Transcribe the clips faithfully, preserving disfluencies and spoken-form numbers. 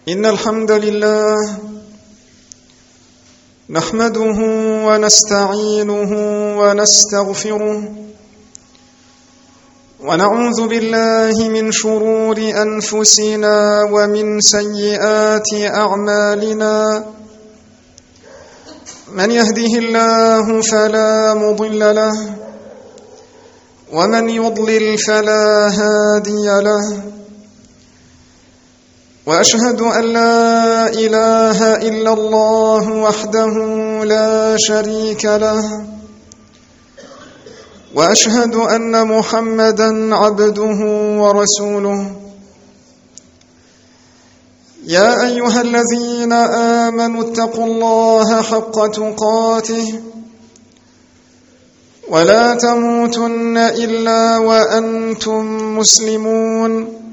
إن الحمد لله نحمده ونستعينه ونستغفره ونعوذ بالله من شرور أنفسنا ومن سيئات أعمالنا. من يهده الله فلا مضل له ومن يضلل فلا هادي له، وأشهد أن لا إله إلا الله وحده لا شريك له، وأشهد أن محمدًا عبده ورسوله. يا أيها الذين آمنوا اتقوا الله حق تقاته ولا تموتن إلا وأنتم مسلمون.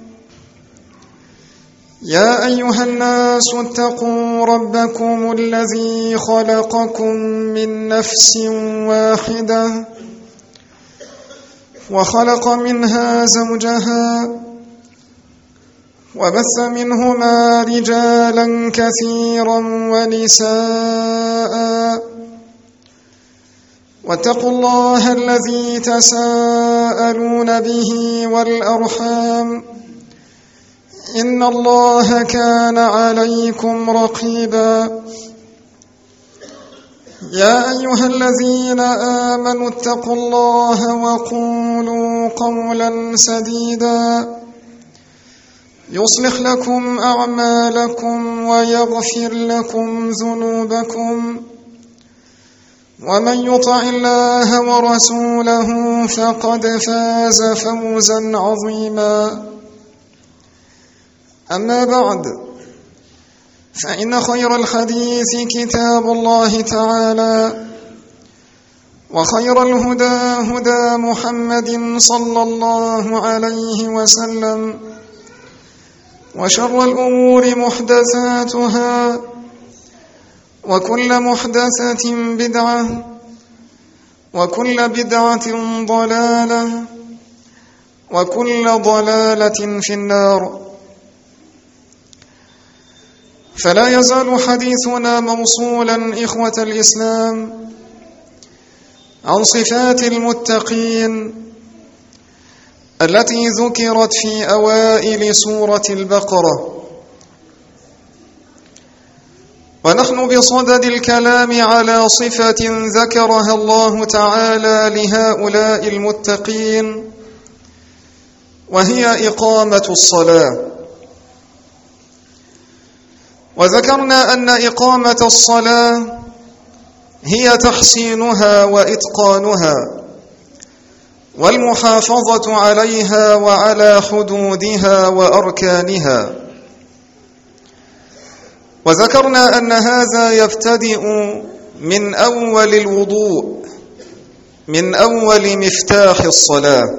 يا أيها الناس اتقوا ربكم الذي خلقكم من نفس واحدة وخلق منها زوجها وبث منهما رجالا كثيرا ونساء، واتقوا الله الذي تساءلون به والأرحام إن الله كان عليكم رقيبا. يا أيها الذين آمنوا اتقوا الله وقولوا قولا سديدا يصلح لكم أعمالكم ويغفر لكم ذنوبكم، ومن يطع الله ورسوله فقد فاز فوزا عظيما. أما بعد، فإن خير الحديث كتاب الله تعالى، وخير الهدى هدى محمد صلى الله عليه وسلم، وشر الأمور محدثاتها، وكل محدثة بدعة، وكل بدعة ضلالة، وكل ضلالة في النار. فلا يزال حديثنا موصولا إخوة الإسلام عن صفات المتقين التي ذكرت في أوائل سورة البقرة، ونحن بصدد الكلام على صفة ذكرها الله تعالى لهؤلاء المتقين، وهي إقامة الصلاة. وذكرنا أن إقامة الصلاة هي تحسينها وإتقانها والمحافظة عليها وعلى حدودها وأركانها. وذكرنا أن هذا يبتدئ من أول الوضوء، من أول مفتاح الصلاة.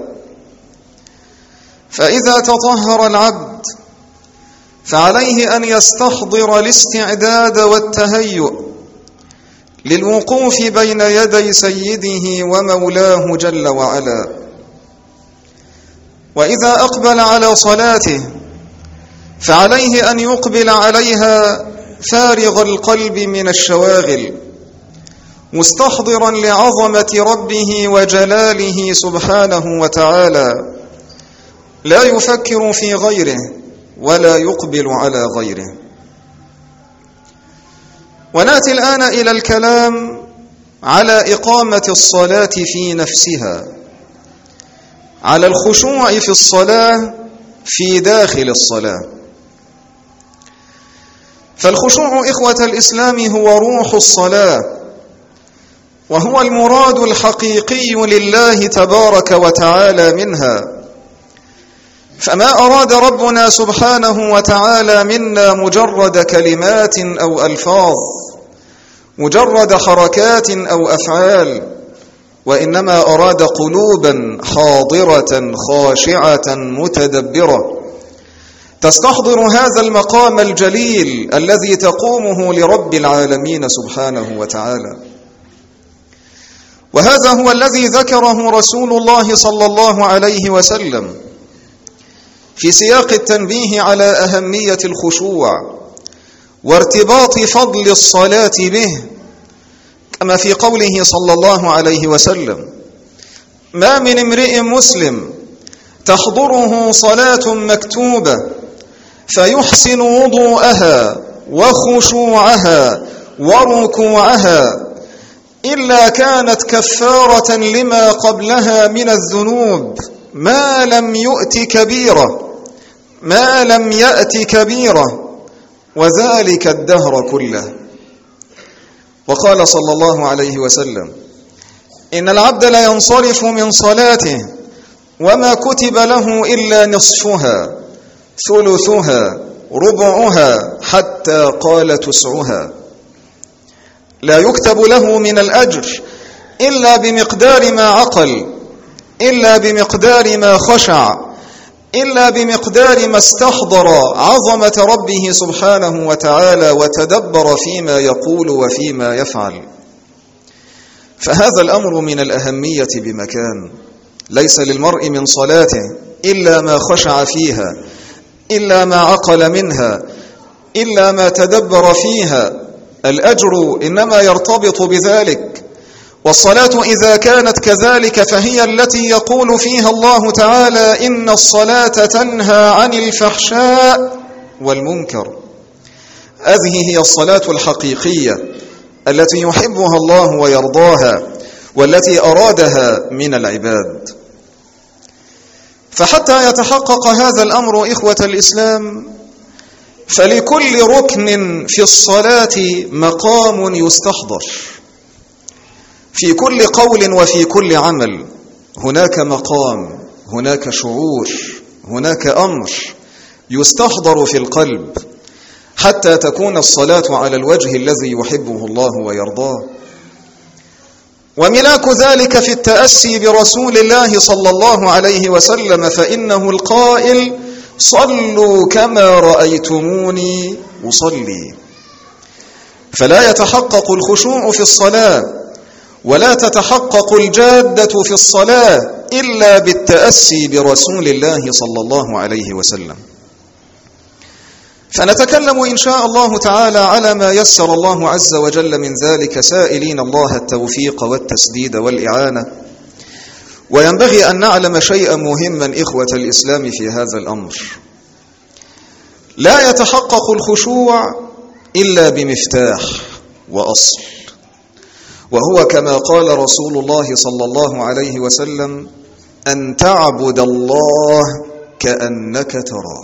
فإذا تطهر العبد فعليه أن يستحضر الاستعداد والتهيؤ للوقوف بين يدي سيده ومولاه جل وعلا. وإذا أقبل على صلاته فعليه أن يقبل عليها فارغ القلب من الشواغل، مستحضرا لعظمة ربه وجلاله سبحانه وتعالى، لا يفكر في غيره ولا يقبل على غيره. ونأتي الآن إلى الكلام على إقامة الصلاة في نفسها، على الخشوع في الصلاة في داخل الصلاة. فالخشوع إخوة الإسلام هو روح الصلاة، وهو المراد الحقيقي لله تبارك وتعالى منها. فما أراد ربنا سبحانه وتعالى منا مجرد كلمات أو ألفاظ، مجرد حركات أو أفعال، وإنما أراد قلوبا حاضرة خاشعة متدبرة تستحضر هذا المقام الجليل الذي تقومه لرب العالمين سبحانه وتعالى. وهذا هو الذي ذكره رسول الله صلى الله عليه وسلم في سياق التنبيه على أهمية الخشوع وارتباط فضل الصلاة به، كما في قوله صلى الله عليه وسلم: ما من امرئ مسلم تحضره صلاة مكتوبة فيحسن وضوءها وخشوعها وركوعها إلا كانت كفارة لما قبلها من الذنوب ما لم يؤت كبيرة ما لم يأت كبيرة وذلك الدهر كله. وقال صلى الله عليه وسلم: إن العبد لا ينصرف من صلاته وما كتب له إلا نصفها ثلثها ربعها حتى قال تسعها، لا يكتب له من الأجر إلا بمقدار ما عقل، إلا بمقدار ما خشع، إلا بمقدار ما استحضر عظمة ربه سبحانه وتعالى وتدبر فيما يقول وفيما يفعل. فهذا الأمر من الأهمية بمكان. ليس للمرء من صلاته إلا ما خشع فيها، إلا ما عقل منها، إلا ما تدبر فيها. الأجر إنما يرتبط بذلك. والصلاة إذا كانت كذلك فهي التي يقول فيها الله تعالى: إن الصلاة تنهى عن الفحشاء والمنكر. هذه هي الصلاة الحقيقية التي يحبها الله ويرضاها والتي أرادها من العباد. فحتى يتحقق هذا الأمر إخوة الإسلام، فلكل ركن في الصلاة مقام يستحضر. في كل قول وفي كل عمل هناك مقام، هناك شعور، هناك أمر يستحضر في القلب حتى تكون الصلاة على الوجه الذي يحبه الله ويرضاه. وملاك ذلك في التأسي برسول الله صلى الله عليه وسلم، فإنه القائل: صلوا كما رأيتموني أصلي. فلا يتحقق الخشوع في الصلاة ولا تتحقق الجادة في الصلاة إلا بالتأسي برسول الله صلى الله عليه وسلم. فنتكلم إن شاء الله تعالى على ما يسر الله عز وجل من ذلك، سائلين الله التوفيق والتسديد والإعانة. وينبغي أن نعلم شيئا مهما إخوة الإسلام في هذا الأمر: لا يتحقق الخشوع إلا بمفتاح وأصل، وهو كما قال رسول الله صلى الله عليه وسلم: أن تعبد الله كأنك تراه.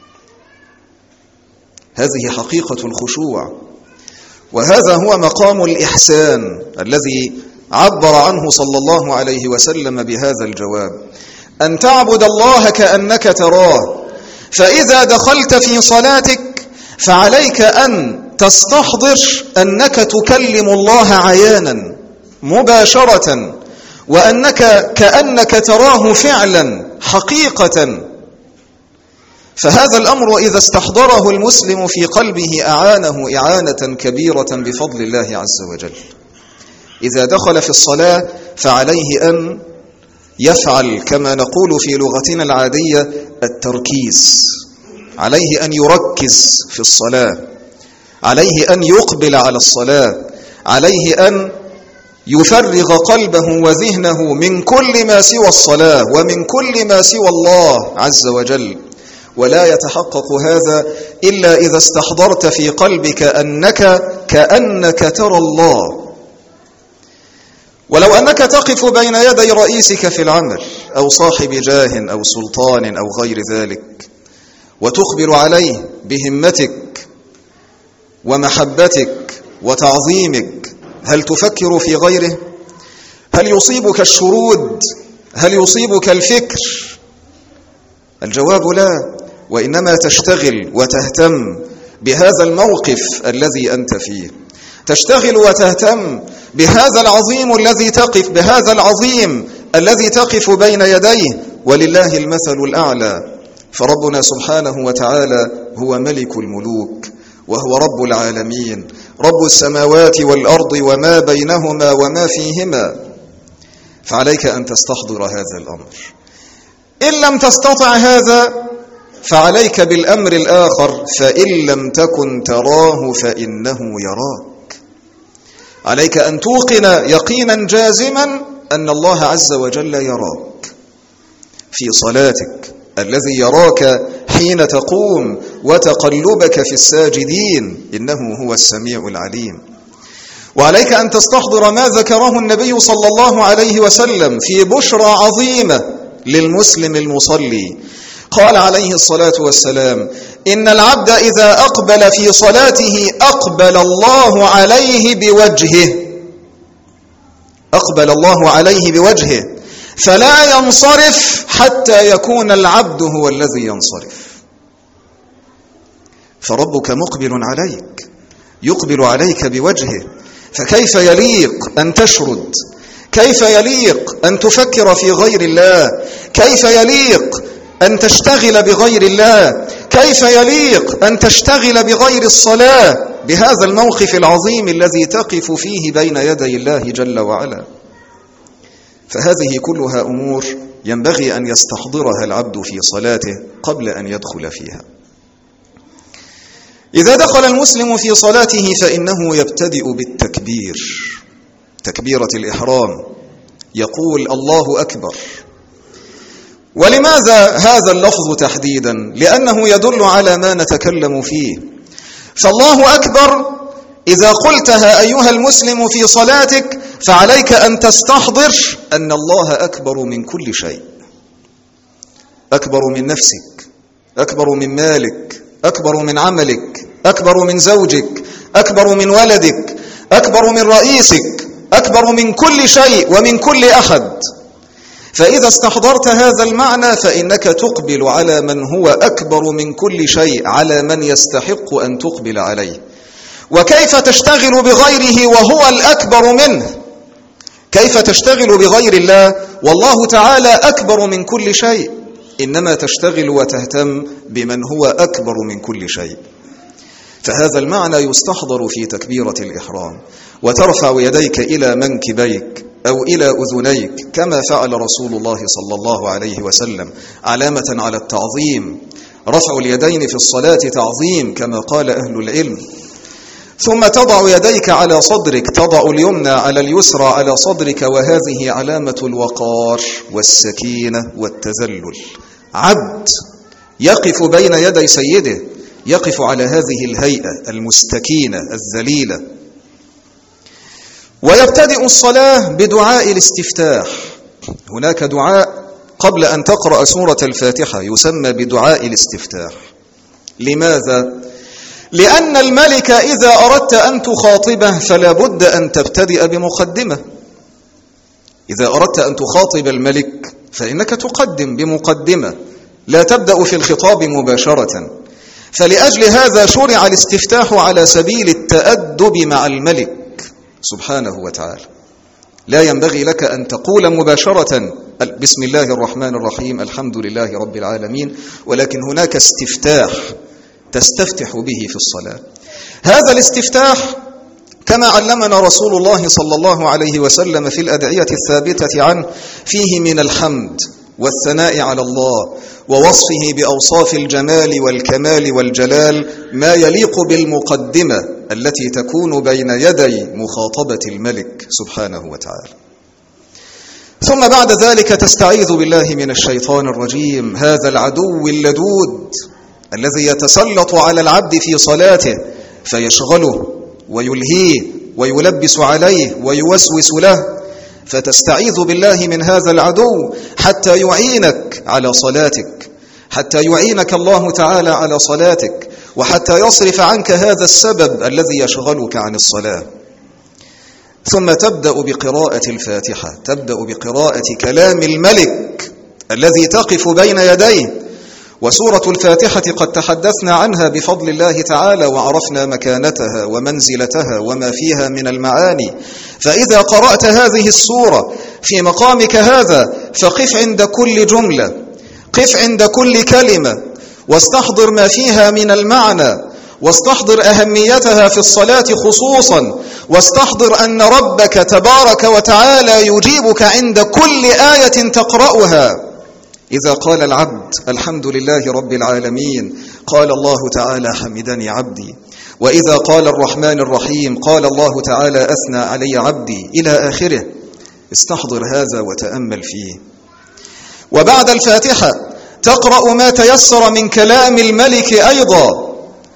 هذه حقيقة الخشوع، وهذا هو مقام الإحسان الذي عبر عنه صلى الله عليه وسلم بهذا الجواب: أن تعبد الله كأنك تراه. فإذا دخلت في صلاتك فعليك أن تستحضر أنك تكلم الله عيانا مباشرة، وأنك كأنك تراه فعلا حقيقة. فهذا الأمر إذا استحضره المسلم في قلبه أعانه إعانة كبيرة بفضل الله عز وجل. إذا دخل في الصلاة فعليه أن يفعل كما نقول في لغتنا العادية التركيز، عليه أن يركز في الصلاة، عليه أن يقبل على الصلاة، عليه أن يفرغ قلبه وذهنه من كل ما سوى الصلاة ومن كل ما سوى الله عز وجل. ولا يتحقق هذا إلا إذا استحضرت في قلبك أنك كأنك ترى الله. ولو أنك تقف بين يدي رئيسك في العمل أو صاحب جاه أو سلطان أو غير ذلك، وتقبل عليه بهمتك ومحبتك وتعظيمك، هل تفكر في غيره؟ هل يصيبك الشرود؟ هل يصيبك الفكر؟ الجواب لا، وإنما تشتغل وتهتم بهذا الموقف الذي أنت فيه، تشتغل وتهتم بهذا العظيم الذي تقف بهذا العظيم الذي تقف بين يديه. ولله المثل الأعلى، فربنا سبحانه وتعالى هو ملك الملوك وهو رب العالمين، رب السماوات والأرض وما بينهما وما فيهما. فعليك أن تستحضر هذا الأمر. إن لم تستطع هذا فعليك بالأمر الآخر، فإن لم تكن تراه فإنه يراك. عليك أن توقن يقينا جازما أن الله عز وجل يراك في صلاتك، الذي يراك حين تقوم وتقلبك في الساجدين، إنه هو السميع العليم. وعليك أن تستحضر ما ذكره النبي صلى الله عليه وسلم في بشرى عظيمة للمسلم المصلي. قال عليه الصلاة والسلام: إن العبد إذا أقبل في صلاته أقبل الله عليه بوجهه، أقبل الله عليه بوجهه، فلا ينصرف حتى يكون العبد هو الذي ينصرف. فربك مقبل عليك، يقبل عليك بوجهه، فكيف يليق أن تشرد؟ كيف يليق أن تفكر في غير الله؟ كيف يليق أن تشتغل بغير الله؟ كيف يليق أن تشتغل بغير الصلاة بهذا الموقف العظيم الذي تقف فيه بين يدي الله جل وعلا؟ فهذه كلها أمور ينبغي أن يستحضرها العبد في صلاته قبل أن يدخل فيها. إذا دخل المسلم في صلاته فإنه يبتدئ بالتكبير، تكبيرة الإحرام، يقول الله أكبر. ولماذا هذا اللفظ تحديدا؟ لأنه يدل على ما نتكلم فيه. فالله أكبر إذا قلتها أيها المسلم في صلاتك فعليك أن تستحضر أن الله أكبر من كل شيء، أكبر من نفسك، أكبر من مالك، أكبر من عملك، أكبر من زوجك، أكبر من ولدك، أكبر من رئيسك، أكبر من كل شيء ومن كل أحد. فإذا استحضرت هذا المعنى فإنك تقبل على من هو أكبر من كل شيء، على من يستحق أن تقبل عليه. وكيف تشتغل بغيره وهو الأكبر منه؟ كيف تشتغل بغير الله والله تعالى أكبر من كل شيء؟ إنما تشتغل وتهتم بمن هو أكبر من كل شيء. فهذا المعنى يستحضر في تكبيرة الإحرام، وترفع يديك إلى منكبيك أو إلى أذنيك كما فعل رسول الله صلى الله عليه وسلم، علامة على التعظيم. رفع اليدين في الصلاة تعظيم كما قال أهل العلم. ثم تضع يديك على صدرك، تضع اليمنى على اليسرى على صدرك، وهذه علامة الوقار والسكينة والتذلل. عبد يقف بين يدي سيده يقف على هذه الهيئة المستكينة الذليلة. ويبتدئ الصلاة بدعاء الاستفتاح. هناك دعاء قبل أن تقرأ سورة الفاتحة يسمى بدعاء الاستفتاح. لماذا؟ لأن الملك إذا أردت أن تخاطبه فلا بد أن تبتدئ بمقدمة. إذا أردت أن تخاطب الملك فإنك تقدم بمقدمة، لا تبدأ في الخطاب مباشرة. فلأجل هذا شرع الاستفتاح على سبيل التأدب مع الملك سبحانه وتعالى. لا ينبغي لك أن تقول مباشرة بسم الله الرحمن الرحيم الحمد لله رب العالمين، ولكن هناك استفتاح تستفتح به في الصلاة. هذا الاستفتاح كما علمنا رسول الله صلى الله عليه وسلم في الأدعية الثابتة عنه فيه من الحمد والثناء على الله ووصفه بأوصاف الجمال والكمال والجلال ما يليق بالمقدمة التي تكون بين يدي مخاطبة الملك سبحانه وتعالى. ثم بعد ذلك تستعيذ بالله من الشيطان الرجيم، هذا العدو اللدود الذي يتسلط على العبد في صلاته فيشغله ويلهيه ويلبس عليه ويوسوس له. فتستعيذ بالله من هذا العدو حتى يعينك على صلاتك، حتى يعينك الله تعالى على صلاتك، وحتى يصرف عنك هذا السبب الذي يشغلك عن الصلاة. ثم تبدأ بقراءة الفاتحة، تبدأ بقراءة كلام الملك الذي تقف بين يديه. وسورة الفاتحة قد تحدثنا عنها بفضل الله تعالى وعرفنا مكانتها ومنزلتها وما فيها من المعاني. فإذا قرأت هذه السورة في مقامك هذا فقف عند كل جملة، قف عند كل كلمة، واستحضر ما فيها من المعنى، واستحضر أهميتها في الصلاة خصوصا، واستحضر أن ربك تبارك وتعالى يجيبك عند كل آية تقرأها. إذا قال العبد الحمد لله رب العالمين قال الله تعالى حمدني عبدي، وإذا قال الرحمن الرحيم قال الله تعالى أثنى علي عبدي، إلى آخره. استحضر هذا وتأمل فيه. وبعد الفاتحة تقرأ ما تيسر من كلام الملك أيضا،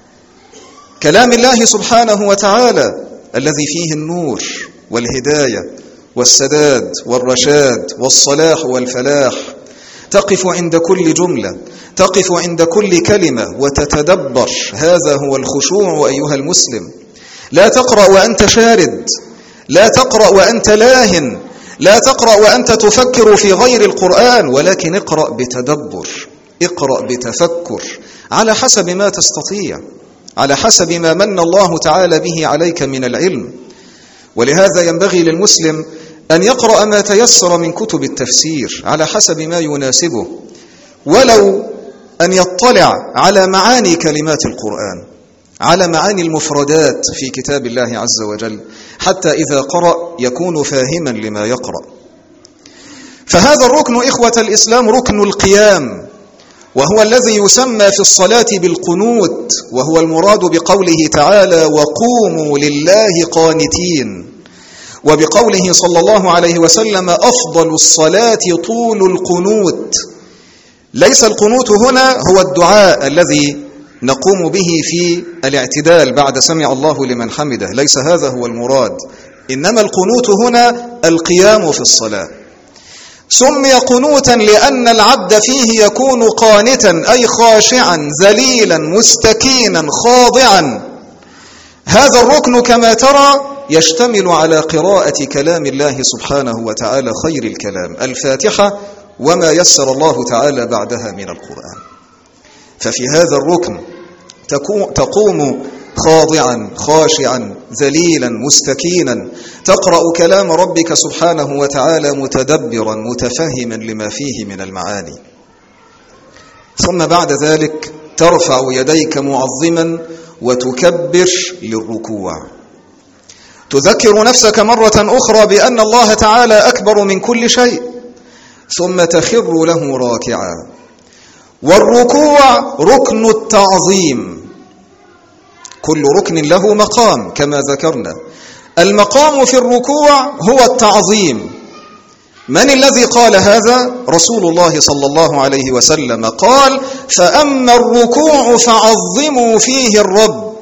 كلام الله سبحانه وتعالى الذي فيه النور والهداية والسداد والرشاد والصلاح والفلاح. تقف عند كل جملة، تقف عند كل كلمة وتتدبر. هذا هو الخشوع أيها المسلم. لا تقرأ وأنت شارد، لا تقرأ وأنت لاهن، لا تقرأ وأنت تفكر في غير القرآن، ولكن اقرأ بتدبر، اقرأ بتفكر على حسب ما تستطيع، على حسب ما من الله تعالى به عليك من العلم. ولهذا ينبغي للمسلم أن يقرأ ما تيسر من كتب التفسير على حسب ما يناسبه، ولو أن يطلع على معاني كلمات القرآن، على معاني المفردات في كتاب الله عز وجل، حتى إذا قرأ يكون فاهما لما يقرأ. فهذا الركن إخوة الإسلام ركن القيام، وهو الذي يسمى في الصلاة بالقنوت، وهو المراد بقوله تعالى وقوموا لله قانتين، وبقوله صلى الله عليه وسلم أفضل الصلاة طول القنوت. ليس القنوت هنا هو الدعاء الذي نقوم به في الاعتدال بعد سمع الله لمن حمده، ليس هذا هو المراد، إنما القنوت هنا القيام في الصلاة. سمي قنوتا لأن العبد فيه يكون قانتا، أي خاشعا ذليلا مستكينا خاضعا. هذا الركن كما ترى يشتمل على قراءة كلام الله سبحانه وتعالى، خير الكلام الفاتحة وما يسر الله تعالى بعدها من القرآن. ففي هذا الركن تقوم خاضعا خاشعا ذليلا مستكينا، تقرأ كلام ربك سبحانه وتعالى متدبرا متفهما لما فيه من المعاني. ثم بعد ذلك ترفع يديك معظما وتكبر للركوع، تذكر نفسك مرة أخرى بأن الله تعالى أكبر من كل شيء، ثم تخر له راكعا. والركوع ركن التعظيم، كل ركن له مقام كما ذكرنا. المقام في الركوع هو التعظيم. من الذي قال هذا؟ رسول الله صلى الله عليه وسلم قال فأما الركوع فعظموا فيه الرب.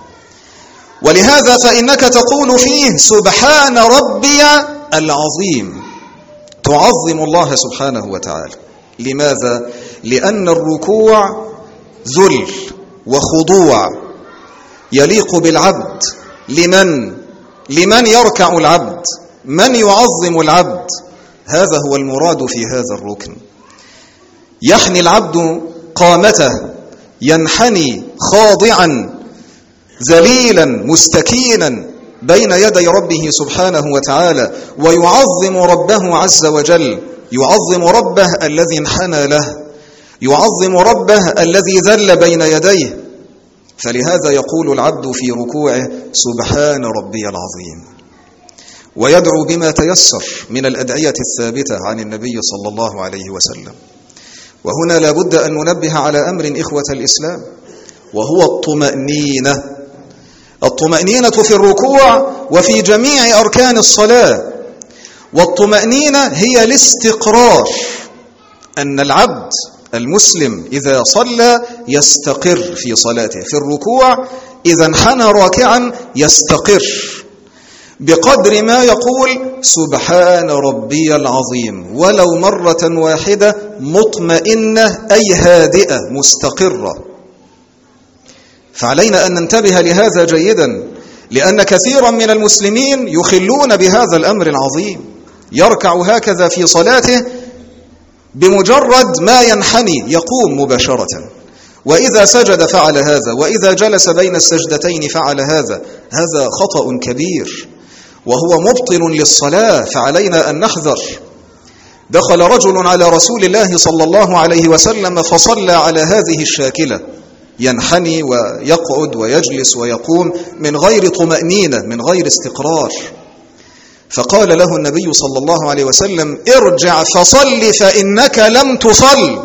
ولهذا فإنك تقول فيه سبحان ربي العظيم، تعظم الله سبحانه وتعالى. لماذا؟ لأن الركوع ذل وخضوع يليق بالعبد. لمن؟ لمن يركع العبد؟ من يعظم العبد؟ هذا هو المراد في هذا الركن. يحني العبد قامته، ينحني خاضعا ذليلا مستكينا بين يدي ربه سبحانه وتعالى، ويعظم ربه عز وجل، يعظم ربه الذي انحنى له، يعظم ربه الذي ذل بين يديه. فلهذا يقول العبد في ركوعه سبحان ربي العظيم، ويدعو بما تيسر من الأدعية الثابتة عن النبي صلى الله عليه وسلم. وهنا لا بد أن ننبه على أمر إخوة الإسلام، وهو الطمأنينة. الطمأنينة في الركوع وفي جميع أركان الصلاة. والطمأنينة هي الاستقرار، أن العبد المسلم إذا صلى يستقر في صلاته. في الركوع إذا انحنى راكعا يستقر بقدر ما يقول سبحان ربي العظيم، ولو مرة واحدة مطمئنة أي هادئة مستقرة. فعلينا أن ننتبه لهذا جيدا، لأن كثيرا من المسلمين يخلون بهذا الأمر العظيم. يركع هكذا في صلاته، بمجرد ما ينحني يقوم مباشرة، وإذا سجد فعل هذا، وإذا جلس بين السجدتين فعل هذا. هذا خطأ كبير وهو مبطل للصلاة، فعلينا أن نحذر. دخل رجل على رسول الله صلى الله عليه وسلم فصلى على هذه الشاكلة، ينحني ويقعد ويجلس ويقوم من غير طمأنينة، من غير استقرار. فقال له النبي صلى الله عليه وسلم: ارجع فصل فإنك لم تصل.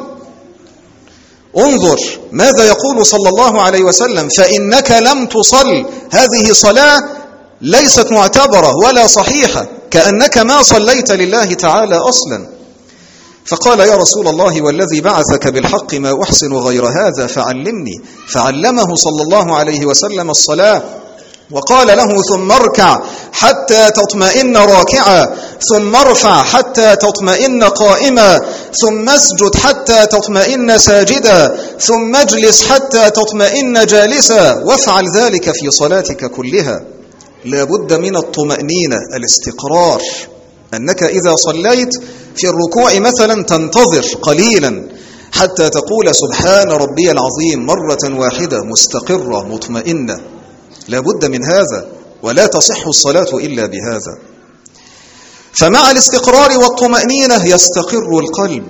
انظر ماذا يقول صلى الله عليه وسلم: فإنك لم تصل، هذه صلاة ليست معتبرة ولا صحيحة، كأنك ما صليت لله تعالى أصلا. فقال: يا رسول الله والذي بعثك بالحق ما أحسن غير هذا فعلمني. فعلمه صلى الله عليه وسلم الصلاة، وقال له: ثم اركع حتى تطمئن راكعا، ثم ارفع حتى تطمئن قائما، ثم اسجد حتى تطمئن ساجدا، ثم اجلس حتى تطمئن جالسا، وافعل ذلك في صلاتك كلها. لا بد من الطمأنينة، الاستقرار، أنك إذا صليت في الركوع مثلا تنتظر قليلا حتى تقول سبحان ربي العظيم مرة واحدة مستقرة مطمئنة. لا بد من هذا، ولا تصح الصلاة إلا بهذا. فمع الاستقرار والطمأنينة يستقر القلب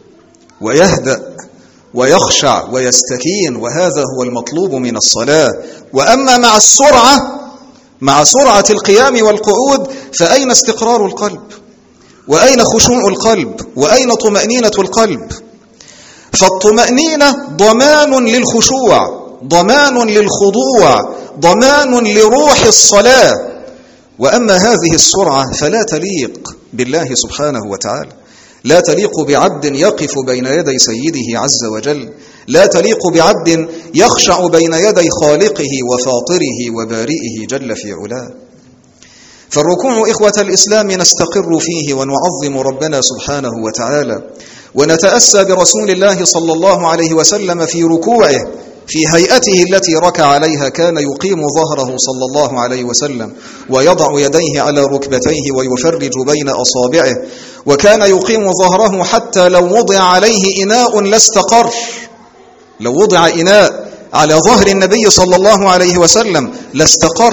ويهدأ ويخشع ويستكين، وهذا هو المطلوب من الصلاة. وأما مع السرعة، مع سرعة القيام والقعود، فأين استقرار القلب؟ وأين خشوع القلب؟ وأين طمأنينة القلب؟ فالطمأنينة ضمان للخشوع، ضمان للخضوع، ضمان لروح الصلاة. وأما هذه السرعة فلا تليق بالله سبحانه وتعالى، لا تليق بعبد يقف بين يدي سيده عز وجل، لا تليق بعبد يخشع بين يدي خالقه وفاطره وبارئه جل في علاه. فالركوع إخوة الإسلام نستقر فيه ونعظم ربنا سبحانه وتعالى، ونتأسى برسول الله صلى الله عليه وسلم في ركوعه، في هيئته التي ركع عليها. كان يقيم ظهره صلى الله عليه وسلم ويضع يديه على ركبتيه ويفرج بين أصابعه، وكان يقيم ظهره حتى لو وضع عليه إناء لاستقر. لو وضع إناء على ظهر النبي صلى الله عليه وسلم لاستقر.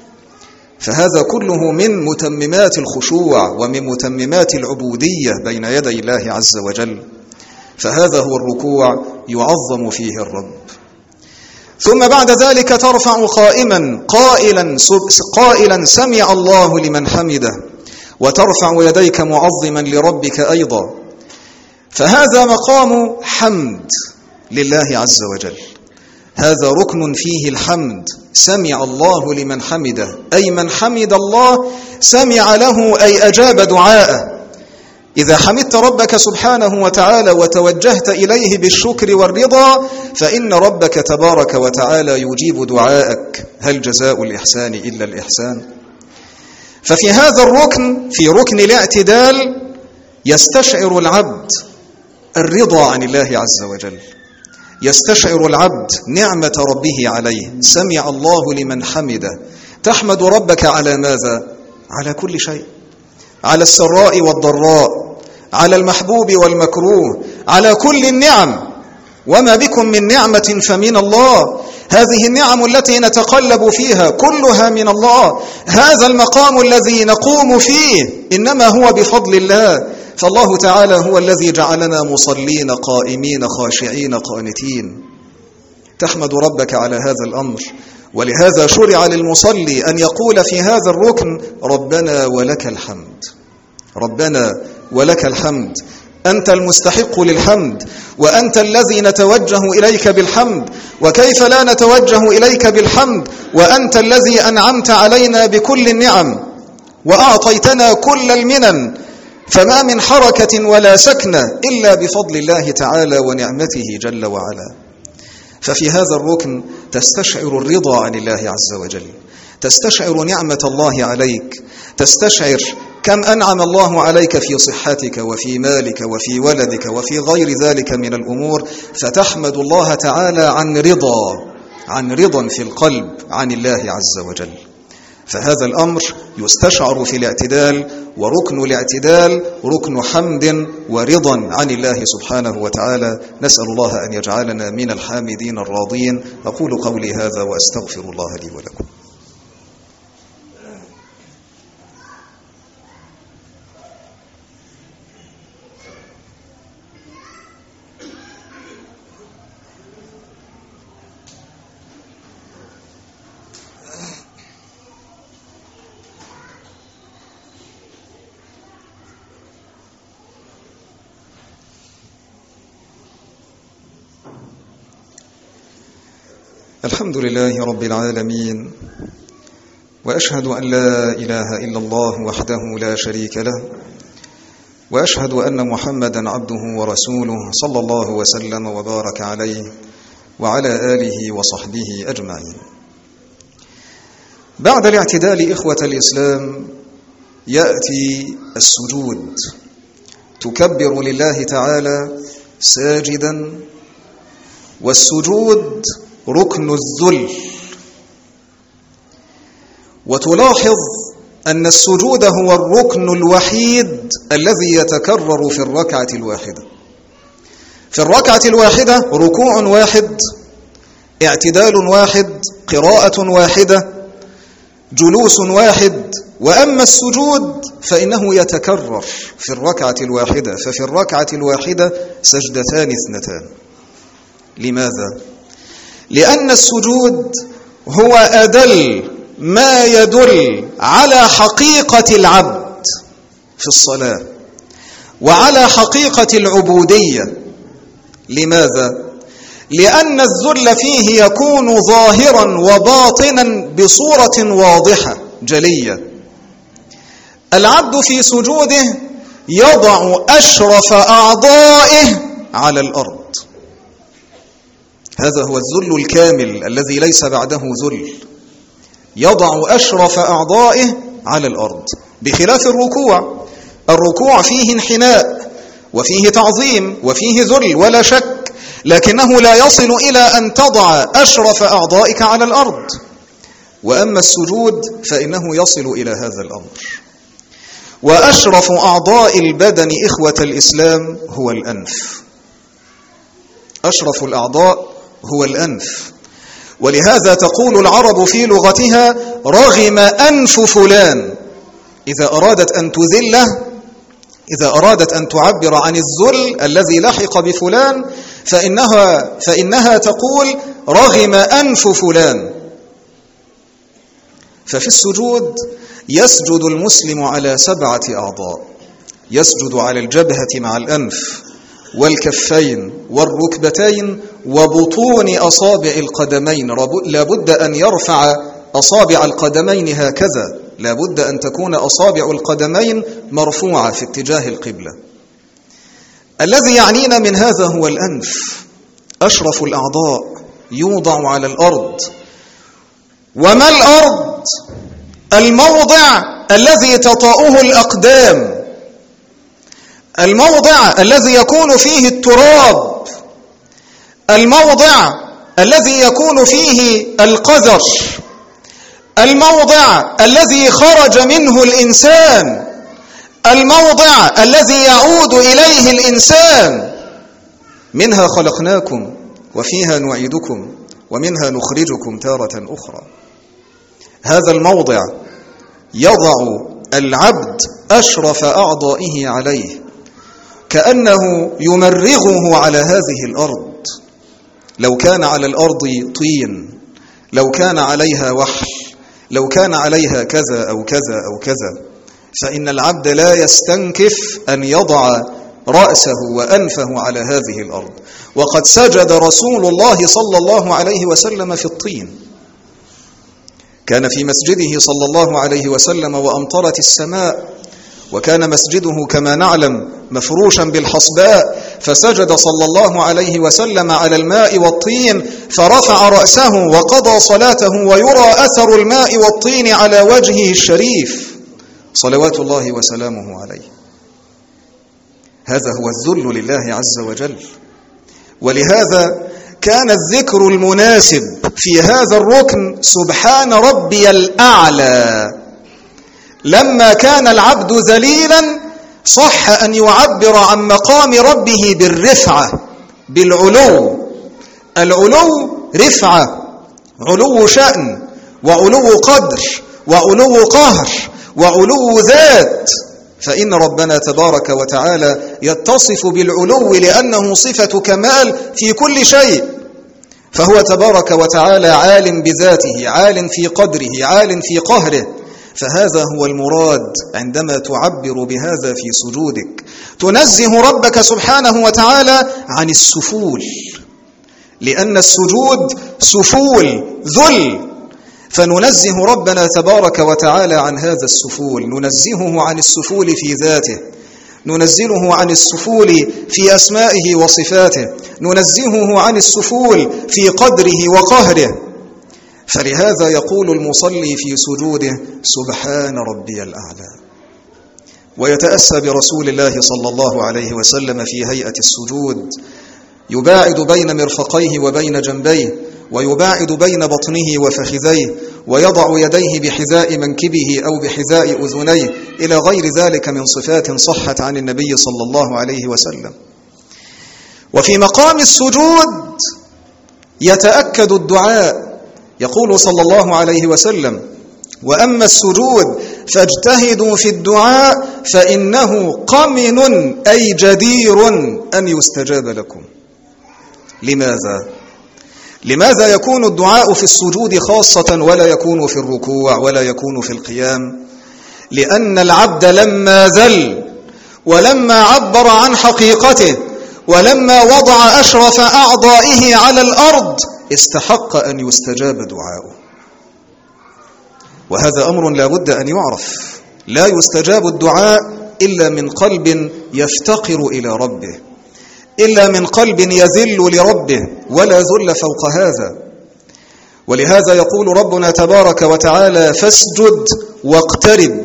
فهذا كله من متممات الخشوع ومن متممات العبودية بين يدي الله عز وجل. فهذا هو الركوع يعظم فيه الرب. ثم بعد ذلك ترفع قائما قائلا قائلا سمع الله لمن حمده، وترفع يديك معظما لربك أيضا. فهذا مقام حمد لله عز وجل، هذا ركن فيه الحمد. سمع الله لمن حمده، أي من حمد الله سمع له، أي أجاب دعاءه. إذا حمدت ربك سبحانه وتعالى وتوجهت إليه بالشكر والرضا، فإن ربك تبارك وتعالى يجيب دعاءك. هل جزاء الإحسان إلا الإحسان؟ ففي هذا الركن، في ركن الاعتدال، يستشعر العبد الرضا عن الله عز وجل، يستشعر العبد نعمة ربه عليه. سمع الله لمن حمده، تحمد ربك على ماذا؟ على كل شيء، على السراء والضراء، على المحبوب والمكروه، على كل النعم. وما بكم من نعمة فمن الله. هذه النعم التي نتقلب فيها كلها من الله. هذا المقام الذي نقوم فيه إنما هو بفضل الله. فالله تعالى هو الذي جعلنا مصلين قائمين خاشعين قانتين. تحمد ربك على هذا الأمر. ولهذا شرع للمصلي أن يقول في هذا الركن: ربنا ولك الحمد، ربنا ولك الحمد، أنت المستحق للحمد، وأنت الذي نتوجه إليك بالحمد. وكيف لا نتوجه إليك بالحمد وأنت الذي أنعمت علينا بكل النعم وأعطيتنا كل المنن؟ فما من حركة ولا سكنة إلا بفضل الله تعالى ونعمته جل وعلا. ففي هذا الركن تستشعر الرضا عن الله عز وجل، تستشعر نعمة الله عليك، تستشعر كم أنعم الله عليك في صحتك وفي مالك وفي ولدك وفي غير ذلك من الأمور، فتحمد الله تعالى عن رضا، عن رضا في القلب عن الله عز وجل. فهذا الأمر يستشعر في الاعتدال، وركن الاعتدال ركن حمد ورضا عن الله سبحانه وتعالى. نسأل الله أن يجعلنا من الحامدين الراضين. أقول قولي هذا وأستغفر الله لي ولكم. الحمد لله رب العالمين، وأشهد أن لا إله إلا الله وحده لا شريك له، وأشهد أن محمدا عبده ورسوله صلى الله وسلم وبارك عليه وعلى آله وصحبه أجمعين. بعد الاعتدال إخوة الإسلام يأتي السجود، تكبر لله تعالى ساجدا، والسجود ركن الذل. وتلاحظ أن السجود هو الركن الوحيد الذي يتكرر في الركعة الواحدة. في الركعة الواحدة ركوع واحد، اعتدال واحد، قراءة واحدة، جلوس واحد. وأما السجود فإنه يتكرر في الركعة الواحدة، ففي الركعة الواحدة سجدتان اثنتان. لماذا؟ لأن السجود هو أدل ما يدل على حقيقة العبد في الصلاة وعلى حقيقة العبودية. لماذا؟ لأن الذل فيه يكون ظاهرا وباطنا بصورة واضحة جلية. العبد في سجوده يضع أشرف أعضائه على الأرض، هذا هو الذل الكامل الذي ليس بعده ذل. يضع أشرف أعضائه على الأرض، بخلاف الركوع. الركوع فيه انحناء وفيه تعظيم وفيه ذل ولا شك، لكنه لا يصل إلى أن تضع أشرف أعضائك على الأرض. وأما السجود فإنه يصل إلى هذا الأمر. وأشرف أعضاء البدن إخوة الإسلام هو الأنف. أشرف الأعضاء هو الأنف. ولهذا تقول العرب في لغتها رغم أنف فلان. إذا أرادت أن تذله، إذا أرادت أن تعبر عن الذل الذي لحق بفلان، فإنها, فإنها تقول رغم أنف فلان. ففي السجود يسجد المسلم على سبعة أعضاء. يسجد على الجبهة مع الأنف، والكفين والركبتين وبطون أصابع القدمين. لابد أن يرفع أصابع القدمين هكذا، لابد أن تكون أصابع القدمين مرفوعة في اتجاه القبلة. الذي يعنينا من هذا هو الأنف، أشرف الأعضاء يوضع على الأرض. وما الأرض؟ الموضع الذي تطأه الأقدام، الموضع الذي يكون فيه التراب، الموضع الذي يكون فيه القذر، الموضع الذي خرج منه الإنسان، الموضع الذي يعود إليه الإنسان. منها خلقناكم وفيها نعيدكم ومنها نخرجكم تارة أخرى. هذا الموضع يضع العبد أشرف أعضائه عليه، كأنه يمرغه على هذه الأرض. لو كان على الأرض طين، لو كان عليها وحل، لو كان عليها كذا أو كذا أو كذا، فإن العبد لا يستنكف أن يضع رأسه وأنفه على هذه الأرض. وقد سجد رسول الله صلى الله عليه وسلم في الطين. كان في مسجده صلى الله عليه وسلم وأمطرت السماء، وكان مسجده كما نعلم مفروشا بالحصباء، فسجد صلى الله عليه وسلم على الماء والطين، فرفع رأسه وقضى صلاته ويرى أثر الماء والطين على وجهه الشريف صلوات الله وسلامه عليه. هذا هو الذل لله عز وجل. ولهذا كان الذكر المناسب في هذا الركن سبحان ربي الأعلى. لما كان العبد ذليلا صح أن يعبر عن مقام ربه بالرفعة، بالعلو. العلو رفعة، علو شأن وعلو قدر وعلو قهر وعلو ذات. فإن ربنا تبارك وتعالى يتصف بالعلو لأنه صفة كمال في كل شيء. فهو تبارك وتعالى عال بذاته، عال في قدره، عال في قهره. فهذا هو المراد عندما تعبر بهذا في سجودك. تنزه ربك سبحانه وتعالى عن السفول. لأن السجود سفول ذل، فننزه ربنا تبارك وتعالى عن هذا السفول، ننزهه عن السفول في ذاته، ننزله عن السفول في أسمائه وصفاته، ننزهه عن السفول في قدره وقهره. فلهذا يقول المصلي في سجوده سبحان ربي الأعلى، ويتأسى برسول الله صلى الله عليه وسلم في هيئة السجود، يباعد بين مرفقيه وبين جنبيه، ويباعد بين بطنه وفخذيه، ويضع يديه بحذاء منكبه أو بحذاء أذنيه إلى غير ذلك من صفات صحت عن النبي صلى الله عليه وسلم. وفي مقام السجود يتأكد الدعاء، يقول صلى الله عليه وسلم: وأما السجود فاجتهدوا في الدعاء فإنه قمن أي جدير أن يستجاب لكم. لماذا؟ لماذا يكون الدعاء في السجود خاصة ولا يكون في الركوع ولا يكون في القيام؟ لأن العبد لما ذل ولما عبر عن حقيقته ولما وضع أشرف أعضائه على الأرض استحق أن يستجاب دعاؤه. وهذا أمر لا بد أن يعرف، لا يستجاب الدعاء إلا من قلب يفتقر إلى ربه، إلا من قلب يذل لربه، ولا ذل فوق هذا. ولهذا يقول ربنا تبارك وتعالى: فاسجد واقترب،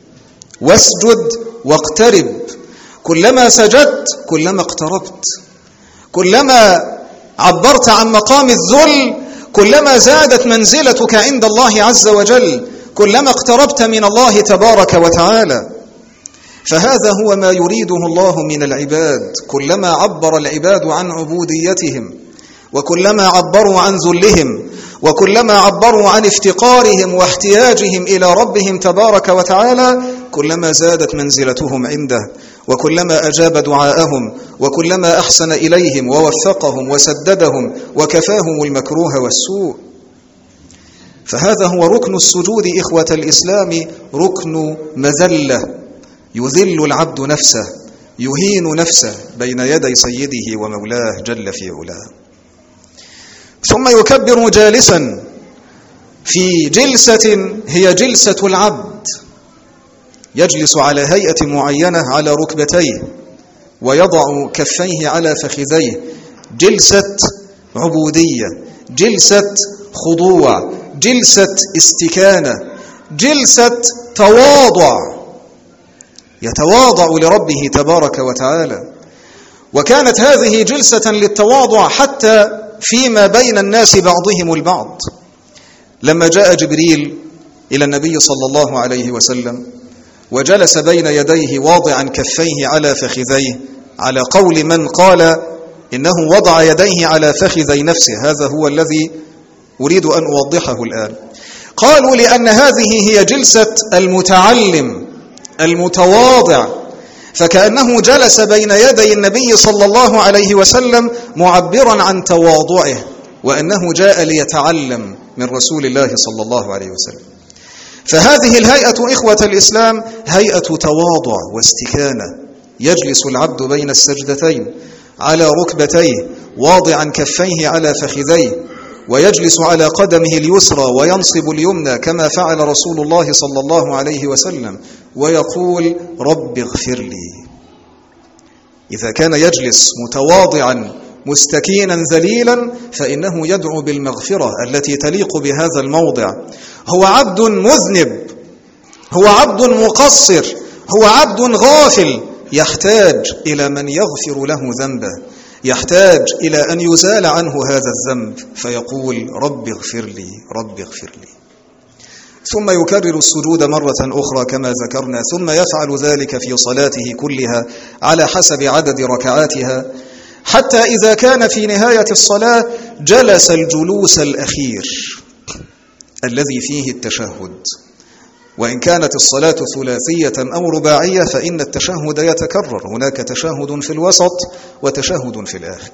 واسجد واقترب. كلما سجدت كلما اقتربت، كلما عبرت عن مقام الذل كلما زادت منزلتك عند الله عز وجل، كلما اقتربت من الله تبارك وتعالى. فهذا هو ما يريده الله من العباد، كلما عبر العباد عن عبوديتهم، وكلما عبروا عن ذلهم، وكلما عبروا عن افتقارهم واحتياجهم إلى ربهم تبارك وتعالى، كلما زادت منزلتهم عنده، وكلما أجاب دعاءهم، وكلما أحسن إليهم ووفقهم وسددهم وكفاهم المكروه والسوء. فهذا هو ركن السجود إخوة الإسلام، ركن مذلة، يذل العبد نفسه، يهين نفسه بين يدي سيده ومولاه جل في علاه. ثم يكبر جالسا في جلسة هي جلسة العبد، يجلس على هيئة معينة على ركبتيه ويضع كفيه على فخذيه، جلسة عبودية، جلسة خضوع، جلسة استكانة، جلسة تواضع، يتواضع لربه تبارك وتعالى. وكانت هذه جلسة للتواضع حتى فيما بين الناس بعضهم البعض. لما جاء جبريل إلى النبي صلى الله عليه وسلم وجلس بين يديه واضعا كفيه على فخذيه، على قول من قال إنه وضع يديه على فخذي نفسه، هذا هو الذي أريد أن أوضحه الآن. قالوا لأن هذه هي جلسة المتعلم المتواضع، فكأنه جلس بين يدي النبي صلى الله عليه وسلم معبرا عن تواضعه، وأنه جاء ليتعلم من رسول الله صلى الله عليه وسلم. فهذه الهيئة إخوة الإسلام هيئة تواضع واستكانة، يجلس العبد بين السجدتين على ركبتيه واضعا كفيه على فخذيه، ويجلس على قدمه اليسرى وينصب اليمنى كما فعل رسول الله صلى الله عليه وسلم، ويقول رب اغفر لي. إذا كان يجلس متواضعا مستكينا ذليلا فإنه يدعو بالمغفرة التي تليق بهذا الموضع. هو عبد مذنب، هو عبد مقصر، هو عبد غافل، يحتاج إلى من يغفر له ذنبه، يحتاج إلى أن يزال عنه هذا الذنب، فيقول رب اغفر لي، رب اغفر لي. ثم يكرر السجود مرة أخرى كما ذكرنا، ثم يفعل ذلك في صلاته كلها على حسب عدد ركعاتها، حتى إذا كان في نهاية الصلاة جلس الجلوس الأخير الذي فيه التشهد. وإن كانت الصلاة ثلاثية أو رباعية فإن التشهد يتكرر، هناك تشهد في الوسط وتشهد في الآخر.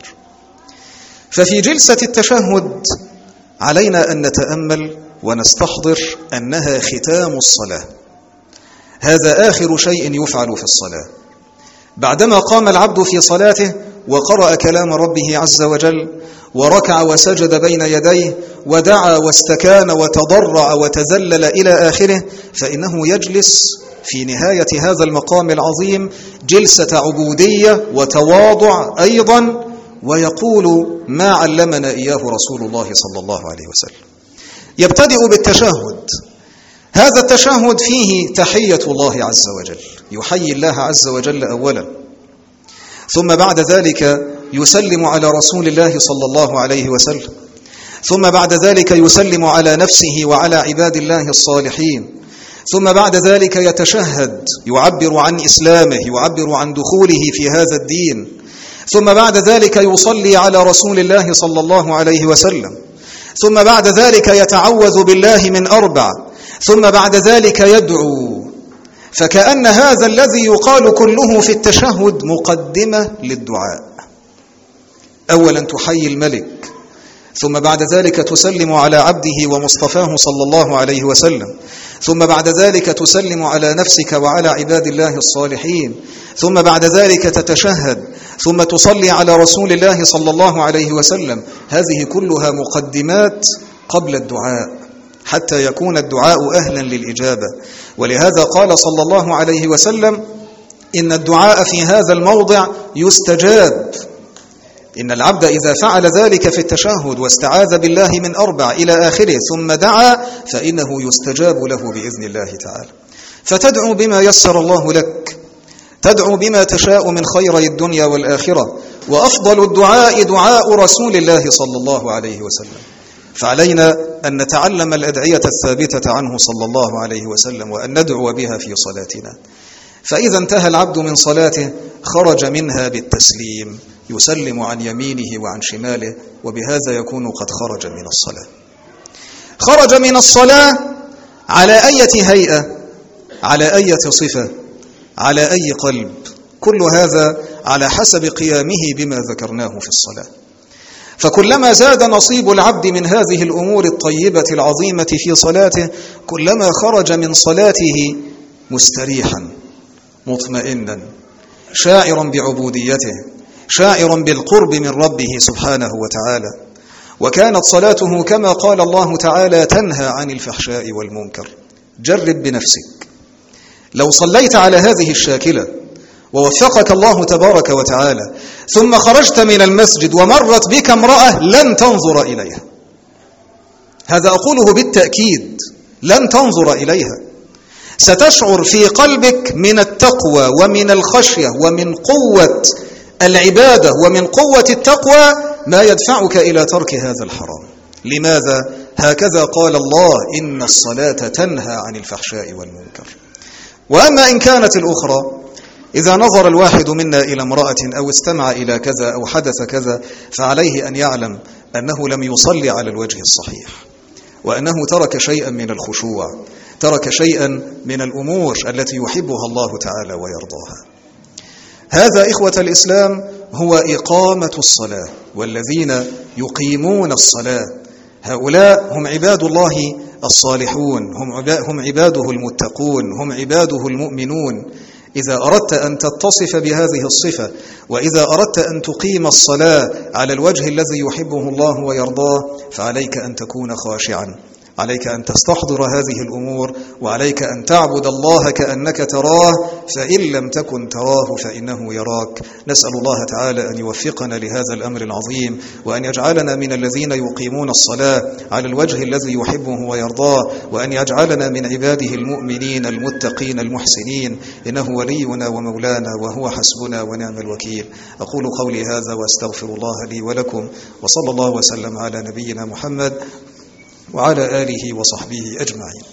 ففي جلسة التشهد علينا أن نتأمل ونستحضر أنها ختام الصلاة، هذا آخر شيء يفعل في الصلاة، بعدما قام العبد في صلاته وقرأ كلام ربه عز وجل وركع وسجد بين يديه ودعا واستكان وتضرع وتذلل إلى آخره، فإنه يجلس في نهاية هذا المقام العظيم جلسة عبودية وتواضع أيضا، ويقول ما علمنا إياه رسول الله صلى الله عليه وسلم. يبتدئ بالتشهد. هذا التشهد فيه تحية الله عز وجل، يحيي الله عز وجل أولا، ثم بعد ذلك يسلم على رسول الله صلى الله عليه وسلم، ثم بعد ذلك يسلم على نفسه وعلى عباد الله الصالحين، ثم بعد ذلك يتشهد يعبر عن إسلامه، يعبر عن دخوله في هذا الدين، ثم بعد ذلك يصلي على رسول الله صلى الله عليه وسلم، ثم بعد ذلك يتعوذ بالله من أربع، ثم بعد ذلك يدعو. فكأن هذا الذي يقال كله في التشهد مقدمة للدعاء. أولا تحيي الملك، ثم بعد ذلك تسلم على عبده ومصطفاه صلى الله عليه وسلم، ثم بعد ذلك تسلم على نفسك وعلى عباد الله الصالحين، ثم بعد ذلك تتشهد، ثم تصلي على رسول الله صلى الله عليه وسلم. هذه كلها مقدمات قبل الدعاء حتى يكون الدعاء أهلا للإجابة. ولهذا قال صلى الله عليه وسلم إن الدعاء في هذا الموضع يستجاب. إن العبد إذا فعل ذلك في التشهد واستعاذ بالله من أربع إلى آخره ثم دعا فإنه يستجاب له بإذن الله تعالى. فتدعو بما يسر الله لك، تدعو بما تشاء من خيري الدنيا والآخرة، وأفضل الدعاء دعاء رسول الله صلى الله عليه وسلم. فعلينا أن نتعلم الأدعية الثابتة عنه صلى الله عليه وسلم وأن ندعو بها في صلاتنا. فإذا انتهى العبد من صلاته خرج منها بالتسليم، يسلم عن يمينه وعن شماله، وبهذا يكون قد خرج من الصلاة. خرج من الصلاة على أي هيئة، على أي صفة، على أي قلب، كل هذا على حسب قيامه بما ذكرناه في الصلاة. فكلما زاد نصيب العبد من هذه الأمور الطيبة العظيمة في صلاته كلما خرج من صلاته مستريحا مطمئنا شاعرا بعبوديته، شاعرا بالقرب من ربه سبحانه وتعالى. وكانت صلاته كما قال الله تعالى تنهى عن الفحشاء والمنكر. جرب بنفسك، لو صليت على هذه الشاكلة ووفقك الله تبارك وتعالى ثم خرجت من المسجد ومرت بك امرأة لن تنظر إليها، هذا أقوله بالتأكيد، لن تنظر إليها، ستشعر في قلبك من التقوى ومن الخشية ومن قوة العبادة ومن قوة التقوى ما يدفعك إلى ترك هذا الحرام. لماذا؟ هكذا قال الله إن الصلاة تنهى عن الفحشاء والمنكر. وأما إن كانت الأخرى، إذا نظر الواحد منا إلى امرأة أو استمع إلى كذا أو حدث كذا فعليه أن يعلم أنه لم يصلي على الوجه الصحيح، وأنه ترك شيئا من الخشوع، ترك شيئا من الأمور التي يحبها الله تعالى ويرضاها. هذا إخوة الإسلام هو إقامة الصلاة، والذين يقيمون الصلاة هؤلاء هم عباد الله الصالحون، هم عباده المتقون، هم عباده المؤمنون. إذا أردت أن تتصف بهذه الصفة، وإذا أردت أن تقيم الصلاة على الوجه الذي يحبه الله ويرضاه، فعليك أن تكون خاشعا، عليك أن تستحضر هذه الأمور، وعليك أن تعبد الله كأنك تراه، فإن لم تكن تراه فإنه يراك. نسأل الله تعالى أن يوفقنا لهذا الأمر العظيم، وأن يجعلنا من الذين يقيمون الصلاة على الوجه الذي يحبه ويرضاه، وأن يجعلنا من عباده المؤمنين المتقين المحسنين، إنه ولينا ومولانا وهو حسبنا ونعم الوكيل. أقول قولي هذا وأستغفر الله لي ولكم، وصلى الله وسلم على نبينا محمد وعلى آله وصحبه أجمعين.